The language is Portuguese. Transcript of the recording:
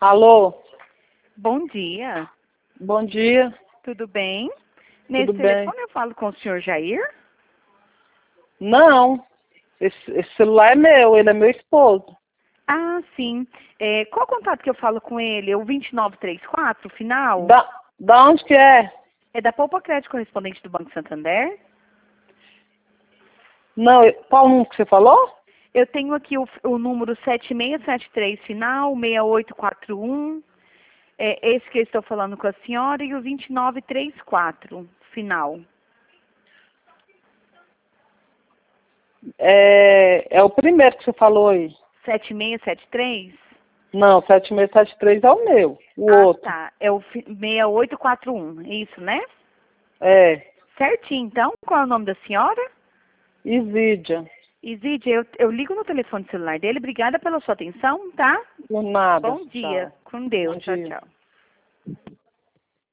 Alô? Bom dia. Bom dia. Tudo bem? Nesse Tudo telefone bem? eu falo com o senhor Jair? Não. Esse celular é meu, ele é meu esposo. Ah, sim. Qual contato que eu falo com ele? O 2934, final? Da onde que é? É da Poupa Crédito Correspondente do Banco Santander? Não, qual número que você falou? Eu tenho aqui o número 7673, final, 6841. É esse que eu estou falando com a senhora e o 2934, final. É o primeiro que você falou aí. 7673? Não, 7673 é o meu. O outro. Tá. É o 6841, é isso, né? É. Certinho, então. Qual é o nome da senhora? Isídia. Isidia, eu ligo no telefone celular dele. Obrigada pela sua atenção, tá? Por nada. Bom dia. Tchau. Com Deus. Bom Tchau, dia. tchau.